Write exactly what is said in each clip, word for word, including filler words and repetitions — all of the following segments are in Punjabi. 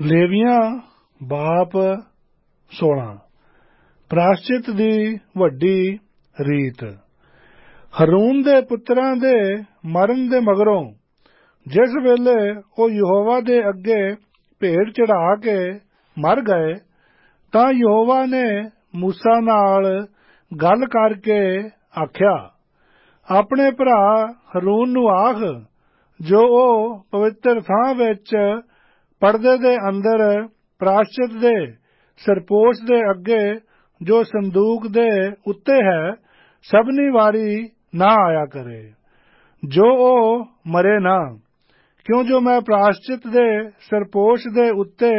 ਲੇਵੀਆਂ ਬਾਪ ਸੋਲਾਂ। ਪ੍ਰਾਸ਼ਚਿਤ ਦੀ ਵੱਡੀ ਰੀਤ। ਹਰੂਨ ਦੇ ਪੁੱਤਰਾਂ ਦੇ ਮਰਨ ਦੇ ਮਗਰੋਂ ਜਿਸ ਵੇਲੇ ਉਹ ਯਹੋਵਾ ਦੇ ਅੱਗੇ ਭੇਡ ਚੜਾ ਕੇ ਮਰ ਗਏ, ਤਾਂ ਯਹੋਵਾ ਨੇ ਮੂਸਾ ਨਾਲ ਗੱਲ ਕਰਕੇ ਆਖਿਆ, ਆਪਣੇ ਭਰਾ ਹਰੂਨ ਨੂੰ ਆਖ, ਜੋ ਉਹ ਪਵਿੱਤਰ ਥਾਂ ਵਿੱਚ ਪਰਦੇ ਦੇ ਅੰਦਰ ਪ੍ਰਾਸ਼ਚਿਤ ਦੇ ਸਰਪੋਸ਼ ਦੇ ਅੱਗੇ ਜੋ ਸੰਦੂਕ ਦੇ ਉੱਤੇ ਹੈ, ਸਭਨੀ ਵਾਰੀ ਨਾ ਆਇਆ ਕਰੇ, ਜੋ ਉਹ ਮਰੇ ਨਾ। ਕਿਉਂ ਜੋ ਮੈਂ ਪ੍ਰਾਸ਼ਚਿਤ ਦੇ ਸਰਪੋਸ਼ ਦੇ ਉੱਤੇ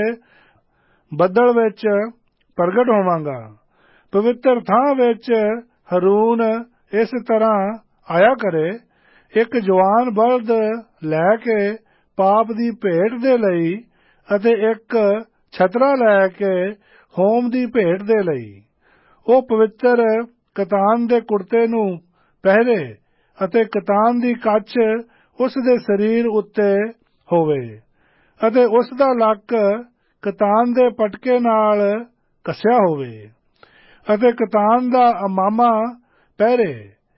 ਬੱਦਲ ਵਿੱਚ ਪ੍ਰਗਟ ਹੋਵਾਂਗਾ। ਪਵਿੱਤਰ ਥਾਂ ਵਿੱਚ ਹਰੂਨ ਇਸ ਤਰ੍ਹਾਂ ਆਇਆ ਕਰੇ, ਇੱਕ ਜਵਾਨ ਬਲਦ ਲੈ ਕੇ ਪਾਪ ਦੀ ਭੇਟ ਦੇ ਲਈ ਅਤੇ ਇੱਕ ਛਤਰਾ ਲੈ ਕੇ ਹੋਮ ਦੀ ਭੇਟ ਦੇ ਲਈ। ਉਹ ਪਵਿੱਤਰ ਕਤਾਨ ਦੇ ਕੁੜਤੇ ਨੂੰ ਪਹਿਰੇ ਅਤੇ ਕਤਾਨ ਦੀ ਕੱਛ ਉਸ ਦੇ ਸਰੀਰ ਉੱਤੇ ਹੋਵੇ ਅਤੇ ਉਸ ਦਾ ਲੱਕ ਕਤਾਨ ਦੇ ਪਟਕੇ ਨਾਲ ਕੱਸਿਆ ਹੋਵੇ ਅਤੇ ਕਤਾਨ ਦਾ ਅਮਾਮਾ ਪਹਿਰੇ।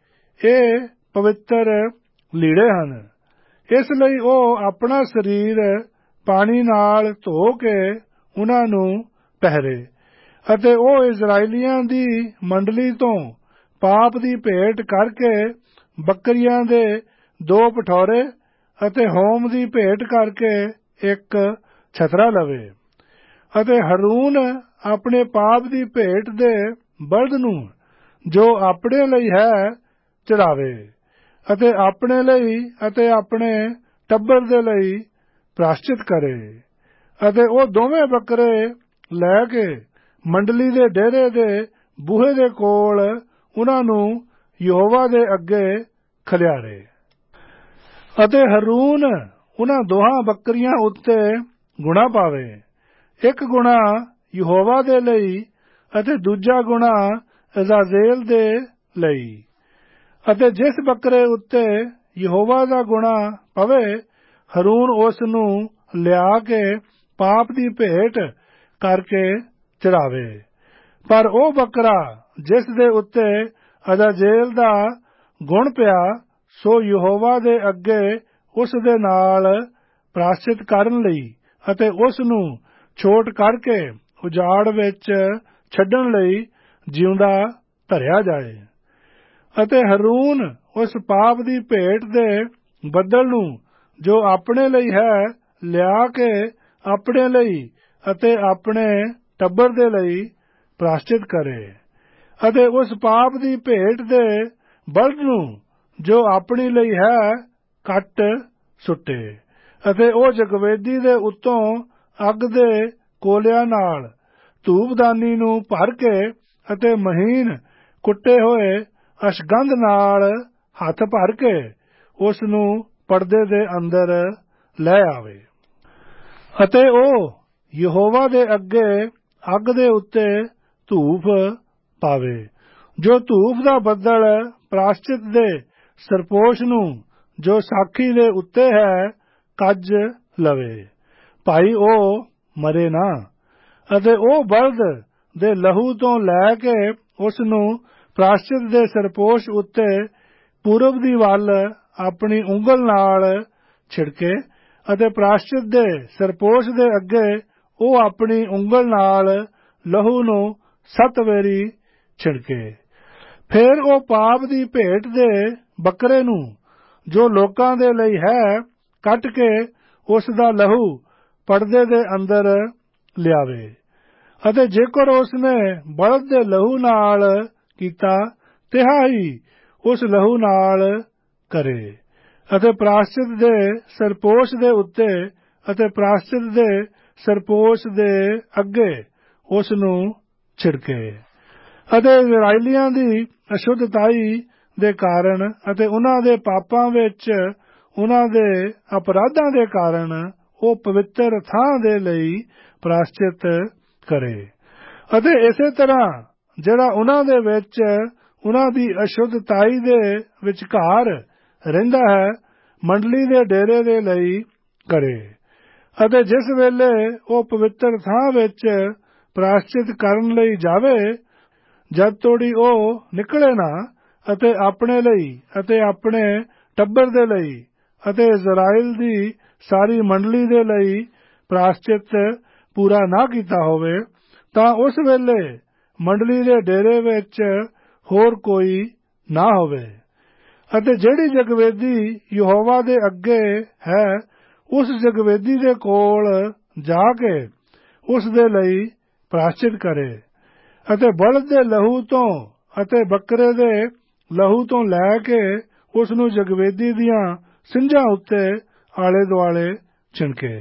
ਇਹ ਪਵਿੱਤਰ ਲੀੜੇ ਹਨ। ਇਸ ਲਈ ਉਹ ਆਪਣਾ ਸਰੀਰ ਪਾਣੀ ਨਾਲ ਧੋ ਕੇ ਉਹਨਾਂ ਨੂੰ ਪਹਿਰੇ ਅਤੇ ਉਹ ਇਜ਼ਰਾਈਲੀਆਂ ਦੀ ਮੰਡਲੀ ਤੋਂ ਪਾਪ ਦੀ ਭੇਟ ਕਰਕੇ ਬੱਕਰੀਆਂ ਦੇ ਦੋ ਪਠੌਰੇ ਅਤੇ ਹੋਮ ਦੀ ਭੇਟ ਕਰਕੇ ਇੱਕ ਛਤਰਾ ਲਵੇ ਅਤੇ ਹਰੂਨ ਆਪਣੇ ਪਾਪ ਦੀ ਭੇਟ ਦੇ ਬਲਦ ਨੂੰ, ਜੋ ਆਪਣੇ ਲਈ ਹੈ, ਚੜਾਵੇ ਅਤੇ ਆਪਣੇ ਲਈ ਅਤੇ ਆਪਣੇ ਟੱਬਰ ਦੇ ਲਈ ਪ੍ਰਾਸ਼ਚਿਤ ਕਰੇ ਅਤੇ ਉਹ ਦੋਵੇਂ ਬੱਕਰੇ ਲੈ ਕੇ ਮੰਡਲੀ ਦੇ ਡੇਰੇ ਦੇ ਬੂਹੇ ਦੇ ਕੋਲ ਉਹਨਾਂ ਨੂੰ ਯਹੋਵਾ ਦੇ ਅੱਗੇ ਖਲਿਆਰੇ ਅਤੇ ਹਰੂਨ ਉਹਨਾਂ ਦੋਹਾਂ ਬੱਕਰੀਆਂ ਉੱਤੇ ਗੁਣਾ ਪਾਵੇ, ਇੱਕ ਗੁਣਾ ਯਹੋਵਾ ਦੇ ਲਈ ਅਤੇ ਦੂਜਾ ਗੁਣਾ ਅਜ਼ਾਜ਼ੇਲ ਦੇ ਲਈ। ਅਤੇ ਜਿਸ ਬੱਕਰੇ ਉੱਤੇ ਯਹੋਵਾ ਦਾ ਗੁਣਾ ਪਵੇ, ਹਰੂਨ ਉਸ ਨੂੰ ਲਿਆ ਕੇ ਪਾਪ ਦੀ ਭੇਟ ਕਰਕੇ ਚੜਾਵੇ। ਪਰ ਉਹ ਬੱਕਰਾ ਜਿਸ ਦੇ ਉੱਤੇ ਅਜ਼ਾਜ਼ੇਲ ਦਾ ਗੁਣ ਪਿਆ, ਸੋ ਯਹੋਵਾ ਦੇ ਅੱਗੇ ਉਸ ਦੇ ਨਾਲ ਪ੍ਰਾਸ਼ਚਿਤ ਕਰਨ ਲਈ ਅਤੇ ਉਸ ਨੂੰ ਛੋਟ ਕਰਕੇ ਉਜਾੜ ਵਿੱਚ ਛੱਡਣ ਲਈ ਜਿਉਂਦਾ ਧਰਿਆ ਜਾਏ। ਅਤੇ ਹਰੂਨ ਉਸ ਪਾਪ ਦੀ ਭੇਟ ਦੇ ਬੱਦਲ ਨੂੰ, ਜੋ ਆਪਣੇ ਲਈ ਹੈ, ਲਿਆ ਕੇ ਆਪਣੇ ਲਈ ਅਤੇ ਆਪਣੇ ਟੱਬਰ ਦੇ ਲਈ ਪ੍ਰਾਸ਼ਚਿਤ ਕਰੇ ਅਤੇ ਉਸ ਪਾਪ ਦੀ ਭੇਟ ਦੇ ਬਲਦ ਨੂੰ, ਜੋ ਆਪਣੀ ਲਈ ਹੈ, ਕੱਟ ਸੁੱਟੇ ਅਤੇ ਉਹ ਜਗਵੇਦੀ ਦੇ ਉੱਤੋਂ ਅੱਗ ਦੇ ਕੋਲਿਆਂ ਨਾਲ ਧੂਪਦਾਨੀ ਨੂੰ ਭਰ ਕੇ ਅਤੇ ਮਹੀਨ ਕੁੱਟੇ ਹੋਏ ਅਸ਼ਗੰਧ ਨਾਲ ਹੱਥ ਭਰ ਕੇ ਉਸ ਨੂੰ ਪਰਦੇ ਦੇ ਅੰਦਰ ਲੈ ਆਵੇ ਅਤੇ ਉਹ ਯਹੋਵਾ ਦੇ ਅੱਗੇ ਅੱਗ ਦੇ ਉੱਤੇ ਧੂਪ ਪਾਵੇ, ਜੋ ਧੂਪ ਦਾ ਬੱਦਲ ਪ੍ਰਾਸ਼ਚਿਤ ਦੇ ਸਰਪੋਸ਼ ਨੂੰ, ਜੋ ਸਾਖੀ ਦੇ ਉੱਤੇ ਹੈ, ਕੱਜ ਲਵੇ, ਭਾਈ ਉਹ ਮਰੇ ਨਾ। ਅਤੇ ਉਹ ਬਲਦ ਦੇ ਲਹੂ ਤੋਂ ਲੈ ਕੇ ਉਸ ਨੂੰ ਪ੍ਰਾਸ਼ਚਿਤ ਦੇ ਸਰਪੋਸ਼ ਉੱਤੇ ਪੂਰਬ ਦੀ ਵੱਲ ਆਪਣੀ ਉਂਗਲ ਨਾਲ ਛਿੜਕੇ ਅਤੇ ਪ੍ਰਾਸ਼ਚਿਤ ਦੇ ਸਰਪੋਸ਼ ਦੇ ਅੱਗੇ ਉਹ ਆਪਣੀ ਉਂਗਲ ਨਾਲ ਲਹੂ ਨੂੰ ਸੱਤ ਵੇਰੀ ਛਿੜਕੇ। ਫਿਰ ਉਹ ਪਾਪ ਦੀ ਭੇਟ ਦੇ ਬੱਕਰੇ ਨੂੰ, ਜੋ ਲੋਕਾਂ ਦੇ ਲਈ ਹੈ, ਕੱਟ ਕੇ ਉਸ ਦਾ ਲਹੂ ਪਰਦੇ ਦੇ ਅੰਦਰ ਲਿਆਵੇ ਅਤੇ ਜੇਕਰ ਉਸ ਨੇ ਬਲਦ ਦੇ ਲਹੂ ਨਾਲ ਕੀਤਾ, ਤਿਹਾ ਹੀ ਉਸ ਲਹੂ ਨਾਲ ਕਰੇ ਅਤੇ ਪ੍ਰਾਸ਼ਚਿਤ ਦੇ ਸਰਪੋਸ਼ ਦੇ ਉੱਤੇ ਅਤੇ ਪ੍ਰਾਸ਼ਚਿਤ ਦੇ ਸਰਪੋਸ਼ ਦੇ ਅੱਗੇ ਉਸ ਨੂੰ ਛਿੜਕੇ। ਅਤੇ ਇਜ਼ਰਾਈਲੀਆਂ ਦੀ ਅਸ਼ੁੱਧਤਾਈ ਦੇ ਕਾਰਨ ਅਤੇ ਉਹਨਾਂ ਦੇ ਪਾਪਾਂ ਵਿੱਚ ਉਹਨਾਂ ਦੇ ਅਪਰਾਧਾਂ ਦੇ ਕਾਰਨ ਉਹ ਪਵਿੱਤਰ ਥਾਂ ਦੇ ਲਈ ਪ੍ਰਾਸ਼ਚਿਤ ਕਰੇ। ਅਤੇ ਇਸੇ ਤਰ੍ਹਾਂ ਜਿਹੜਾ ਉਹਨਾਂ ਦੇ ਵਿੱਚ ਉਹਨਾਂ ਦੀ ਅਸ਼ੁੱਧਤਾਈ ਦੇ ਵਿਚਕਾਰ ਰਹਿੰਦਾ ਹੈ, ਮੰਡਲੀ ਦੇ ਡੇਰੇ ਦੇ ਲਈ ਕਰੇ ਅਤੇ ਜਿਸ ਵੇਲੇ ਉਹ ਪਵਿੱਤਰ ਥਾਂ ਵਿੱਚ ਪ੍ਰਾਸ਼ਚਿਤ ਕਰਨ ਲਈ ਜਾਵੇ, ਜਦ ਤੋੜੀ ਉਹ ਨਿਕਲੇ ਨਾ ਅਤੇ ਆਪਣੇ ਲਈ ਅਤੇ ਆਪਣੇ ਟੱਬਰ ਦੇ ਲਈ ਅਤੇ ਇਜ਼ਰਾਈਲ ਦੀ ਸਾਰੀ ਮੰਡਲੀ ਦੇ ਲਈ ਪ੍ਰਾਸ਼ਚਿਤ ਪੂਰਾ ਨਾ ਕੀਤਾ ਹੋਵੇ, ਤਾਂ ਉਸ ਵੇਲੇ ਮੰਡਲੀ ਦੇ ਡੇਰੇ ਵਿੱਚ ਹੋਰ ਕੋਈ ਨਾ ਹੋਵੇ। ਅਤੇ ਜਿਹੜੀ ਜਗਵੇਦੀ ਯਹੋਵਾ ਦੇ ਅੱਗੇ ਹੈ, ਉਸ ਜਗਵੇਦੀ ਦੇ ਕੋਲ ਜਾ ਕੇ ਉਸ ਦੇ ਲਈ ਪ੍ਰਾਸ਼ਚਿਤ ਕਰੇ ਅਤੇ ਬਲਦ ਦੇ ਲਹੂ ਤੋਂ ਅਤੇ ਬੱਕਰੇ ਦੇ ਲਹੂ ਤੋਂ ਲੈ ਕੇ ਉਸ ਨੂੰ ਜਗਵੇਦੀ ਦੀਆਂ ਸਿੰਝਾਂ ਉੱਤੇ ਆਲੇ ਦੁਆਲੇ ਛਿਣਕੇ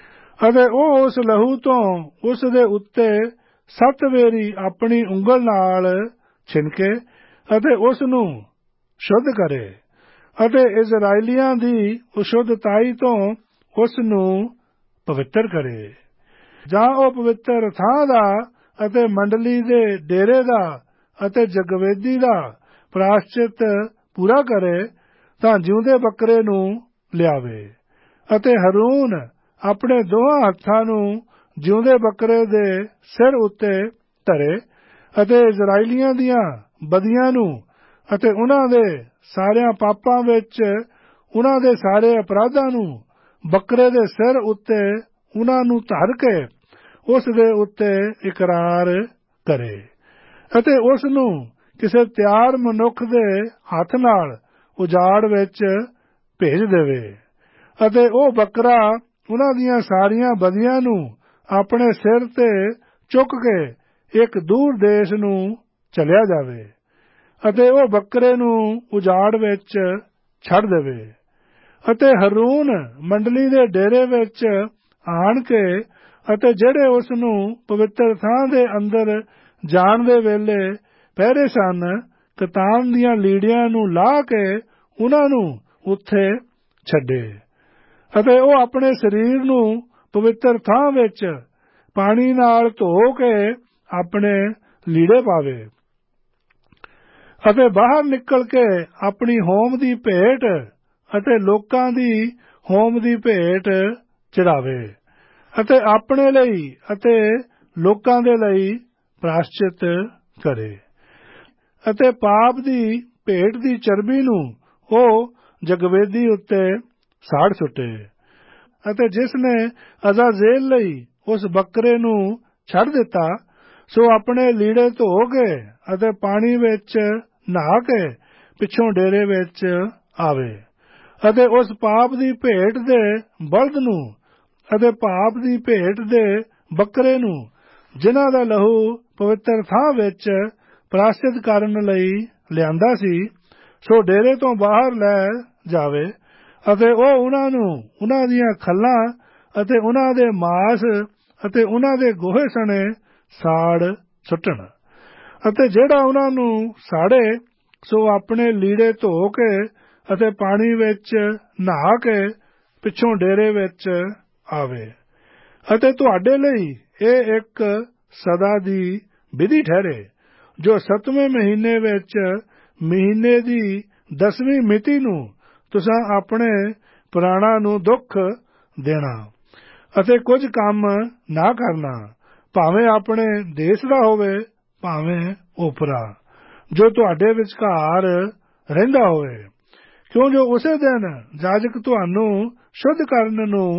ਅਤੇ ਉਹ ਉਸ ਲਹੂ ਤੋਂ ਉਸ ਦੇ ਉੱਤੇ ਸੱਤ ਵੇਰੀ ਆਪਣੀ ਉਂਗਲ ਨਾਲ ਛਿਣਕੇ ਅਤੇ ਉਸ ਨੂੰ ਸ਼ੁੱਧ ਕਰੇ ਅਤੇ ਇਜ਼ਰਾਈਲੀਆਂ ਦੀ ਅਸ਼ੁੱਧਤਾਈ ਤੋਂ ਉਸ ਨੂੰ ਪਵਿੱਤਰ ਕਰੇ। ਜਾਂ ਉਹ ਪਵਿੱਤਰ ਥਾਂ ਦਾ ਅਤੇ ਮੰਡਲੀ ਦੇ ਡੇਰੇ ਦਾ ਅਤੇ ਜਗਵੇਦੀ ਦਾ ਪ੍ਰਾਸ਼ਚਿਤ ਪੂਰਾ ਕਰੇ, ਤਾਂ ਜਿਉਂਦੇ ਬੱਕਰੇ ਨੂੰ ਲਿਆਵੇ ਅਤੇ ਹਰੂਨ ਆਪਣੇ ਦੋਹਾਂ ਹੱਥਾਂ ਨੂੰ ਜਿਉਂਦੇ ਬੱਕਰੇ ਦੇ ਸਿਰ ਉੱਤੇ ਧਰੇ ਅਤੇ ਇਜ਼ਰਾਈਲੀਆਂ ਦੀਆਂ ਬਦੀਆਂ ਨੂੰ ਅਤੇ ਉਹਨਾਂ ਦੇ ਸਾਰਿਆਂ ਪਾਪਾਂ ਵਿੱਚ ਉਹਨਾਂ ਦੇ ਸਾਰੇ ਅਪਰਾਧਾਂ ਨੂੰ ਬੱਕਰੇ ਦੇ ਸਿਰ ਉੱਤੇ ਉਹਨਾਂ ਨੂੰ ਧਰ ਕੇ ਉਸ ਦੇ ਉੱਤੇ ਇਕਰਾਰ ਕਰੇ ਅਤੇ ਉਸ ਨੂੰ ਕਿਸੇ ਤਿਆਰ ਮਨੁੱਖ ਦੇ ਹੱਥ ਨਾਲ ਉਜਾੜ ਵਿੱਚ ਭੇਜ ਦੇਵੇ ਅਤੇ ਉਹ ਬੱਕਰਾ ਉਹਨਾਂ ਦੀਆਂ ਸਾਰੀਆਂ ਬਦੀਆਂ ਨੂੰ ਆਪਣੇ ਸਿਰ ਤੇ ਚੁੱਕ ਕੇ ਇੱਕ ਦੂਰ ਦੇਸ਼ ਨੂੰ ਚਲਿਆ ਜਾਵੇ ਅਤੇ ਉਹ ਬੱਕਰੇ ਨੂੰ ਉਜਾੜ ਵਿੱਚ ਛੱਡ ਦੇਵੇ। ਅਤੇ ਹਰੂਨ ਮੰਡਲੀ ਦੇ ਡੇਰੇ ਵਿੱਚ ਆਣ ਕੇ ਅਤੇ ਜਿਹੜੇ ਉਸ ਨੂੰ ਪਵਿੱਤਰ ਥਾਂ ਦੇ ਅੰਦਰ ਜਾਣ ਦੇ ਵੇਲੇ ਪਹਿਰੇ ਸਨ, ਕਤਾਨ ਦੀਆਂ ਲੀੜੀਆਂ ਨੂੰ ਲਾਹ ਕੇ ਉਹਨਾਂ ਨੂੰ ਉੱਥੇ ਛੱਡੇ ਅਤੇ ਉਹ ਆਪਣੇ ਸਰੀਰ ਨੂੰ ਪਵਿੱਤਰ ਥਾਂ ਵਿੱਚ ਪਾਣੀ ਨਾਲ ਧੋ ਕੇ ਆਪਣੇ ਲੀੜੇ ਪਾਵੇ ਅਤੇ ਬਾਹਰ ਨਿਕਲ ਕੇ ਆਪਣੀ ਹੋਮ ਦੀ ਭੇਟ ਅਤੇ ਲੋਕਾਂ ਦੀ ਹੋਮ ਦੀ ਭੇਟ ਚੜਾਵੇ ਅਤੇ ਆਪਣੇ ਲਈ ਅਤੇ ਲੋਕਾਂ ਦੇ ਲਈ ਪ੍ਰਾਸ਼ਚਿਤ ਕਰੇ ਅਤੇ ਪਾਪ ਦੀ ਭੇਟ ਦੀ ਚਰਬੀ ਨੂੰ ਉਹ ਜਗਵੇਦੀ ਉੱਤੇ ਸਾੜ ਸੁੱਟੇ ਅਤੇ ਜਿਸ ਨੇ ਅਜ਼ਾਜ਼ੇਲ ਲਈ ਉਸ ਬੱਕਰੇ ਨੂੰ ਛੱਡ ਦਿੱਤਾ, ਸੋ ਆਪਣੇ ਲੀੜੇ ਧੋ ਕੇ ਅਤੇ ਪਾਣੀ ਵਿੱਚ ਨਹਾ ਕੇ ਪਿੱਛੋਂ ਡੇਰੇ ਵਿੱਚ ਆਵੇ ਅਤੇ ਉਸ ਪਾਪ ਦੀ ਭੇਟ ਦੇ ਬਲਦ ਨੂੰ ਅਤੇ ਪਾਪ ਦੀ ਭੇਟ ਦੇ ਬੱਕਰੇ ਨੂੰ, ਜਿਨ੍ਹਾਂ ਦਾ ਲਹੂ ਪਵਿੱਤਰ ਥਾਂ ਵਿੱਚ ਪ੍ਰਾਸ਼ਚਿਤ ਕਰਨ ਲਈ ਲਿਆਂਦਾ ਸੀ, ਸੋ ਡੇਰੇ ਤੋਂ ਬਾਹਰ ਲੈ ਜਾਵੇ ਅਤੇ ਉਹ ਉਹਨਾਂ ਨੂੰ ਉਹਨਾਂ ਦੀਆਂ ਖੱਲਾਂ ਅਤੇ ਉਹਨਾਂ ਦੇ ਮਾਸ ਅਤੇ ਉਹਨਾਂ ਦੇ ਗੋਹੇ ਸਣੇ ਸਾੜ ਸੁੱਟਣ ਅਤੇ ਜਿਹੜਾ ਉਹਨਾਂ ਨੂੰ ਸਾੜੇ, ਸੋ ਆਪਣੇ ਲੀੜੇ ਧੋ ਕੇ ਅਤੇ ਪਾਣੀ ਵਿੱਚ ਨਹਾ ਕੇ ਪਿੱਛੋਂ ਡੇਰੇ ਵਿੱਚ ਆਵੇ। ਅਤੇ ਤੁਹਾਡੇ ਲਈ ਇਹ ਇੱਕ ਸਦਾ ਦੀ ਵਿਧੀ ਠਹਿਰੇ, ਜੋ ਸੱਤਵੇਂ ਮਹੀਨੇ ਵਿੱਚ ਮਹੀਨੇ ਦੀ ਦਸਵੀਂ ਮਿਤੀ ਨੂੰ ਤੁਸੀਂ ਆਪਣੇ ਪ੍ਰਾਣਾਂ ਨੂੰ ਦੁੱਖ ਦੇਣਾ ਅਤੇ ਕੁਝ ਕੰਮ ਨਾ ਕਰਨਾ, ਭਾਵੇਂ ਆਪਣੇ ਦੇਸ਼ ਦਾ ਹੋਵੇ ਭਾਵੇਂ ਓਪਰਾ, ਜੋ ਤੁਹਾਡੇ ਵਿਚਕਾਰ ਰਹਿੰਦਾ ਹੋਵੇ, ਕਿਉਂ ਜੋ ਉਸੇ ਦਿਨ ਜਾਜਕ ਤੁਹਾਨੂੰ ਸ਼ੁੱਧ ਕਰਨ ਨੂੰ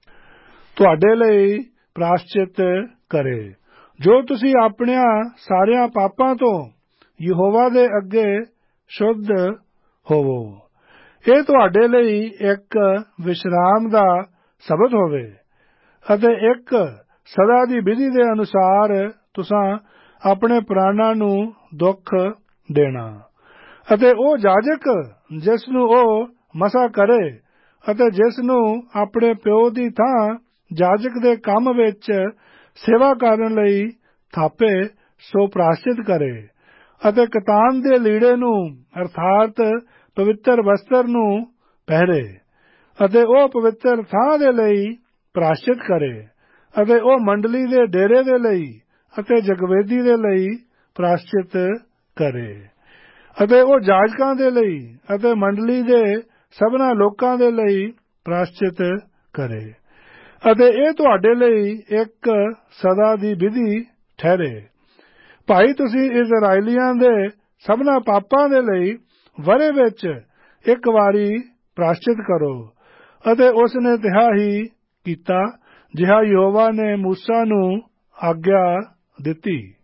ਤੁਹਾਡੇ ਲਈ ਪ੍ਰਾਸ਼ਚਿਤ ਕਰੇ, ਜੋ ਤੁਸੀਂ ਆਪਣਿਆਂ ਸਾਰਿਆਂ ਪਾਪਾਂ ਤੋਂ ਯਹੋਵਾ ਦੇ ਅੱਗੇ ਸ਼ੁੱਧ ਹੋਵੋ। ਇਹ ਤੁਹਾਡੇ ਲਈ ਇੱਕ ਵਿਸ਼ਰਾਮ ਦਾ ਸਬਤ ਹੋਵੇ ਅਤੇ ਇੱਕ ਸਦਾ ਦੀ ਵਿਧੀ ਦੇ ਅਨੁਸਾਰ ਤੁਸੀਂ ਆਪਣੇ ਪ੍ਰਾਣਾਂ ਨੂੰ ਦੁੱਖ ਦੇਣਾ ਅਤੇ ਉਹ ਜਾਜਕ ਜਿਸ ਨੂੰ ਉਹ ਮਸਾ ਕਰੇ ਅਤੇ ਜਿਸ ਨੂੰ ਆਪਣੇ ਪਿਓ ਦੀ ਥਾਂ ਜਾਜਕ ਦੇ ਕੰਮ ਵਿੱਚ ਸੇਵਾ ਕਰਨ ਲਈ ਥਾਪੇ, ਸੋ ਪ੍ਰਾਸ਼ਚਿਤ ਕਰੇ ਅਤੇ ਕਤਾਨ ਦੇ ਲੀੜੇ ਨੂੰ ਅਰਥਾਤ ਪਵਿੱਤਰ ਵਸਤਰ ਨੂੰ ਪਹਿਰੇ ਅਤੇ ਉਹ ਪਵਿੱਤਰ ਥਾਂ ਦੇ ਲਈ ਪ੍ਰਾਸ਼ਚਿਤ ਕਰੇ ਅਤੇ ਉਹ ਮੰਡਲੀ ਦੇ ਡੇਰੇ ਦੇ ਲਈ ਅਤੇ ਜਗਵੇਦੀ ਦੇ ਲਈ ਪ੍ਰਾਸ਼ਚਿਤ ਕਰੇ ਅਤੇ ਉਹ ਜਾਜਕਾਂ ਦੇ ਲਈ ਅਤੇ ਮੰਡਲੀ ਦੇ ਸਭਨਾਂ ਲੋਕਾਂ ਦੇ ਲਈ ਪ੍ਰਾਸ਼ਚਿਤ ਕਰੇ ਅਤੇ ਇਹ ਤੁਹਾਡੇ ਲਈ ਇੱਕ ਸਦਾ ਦੀ ਵਿਧੀ ਠਹਿਰੇ। ਭਾਈ ਤੁਸੀਂ ਇਜ਼ਰਾਈਲੀਆਂ ਦੇ ਸਭਨਾਂ ਪਾਪਾਂ ਦੇ ਲਈ ਵਰ੍ਹੇ ਵਿੱਚ ਇੱਕ ਵਾਰੀ ਪ੍ਰਾਸ਼ਚਿਤ ਕਰੋ। ਅਤੇ ਉਸ ਨੇ ਤਿਹਾ ਹੀ ਕੀਤਾ ਜਿਹਾ ਯਹੋਵਾ ਨੇ ਮੂਸਾ ਨੂੰ ਆਗਿਆ ਦਿੱਤੀ।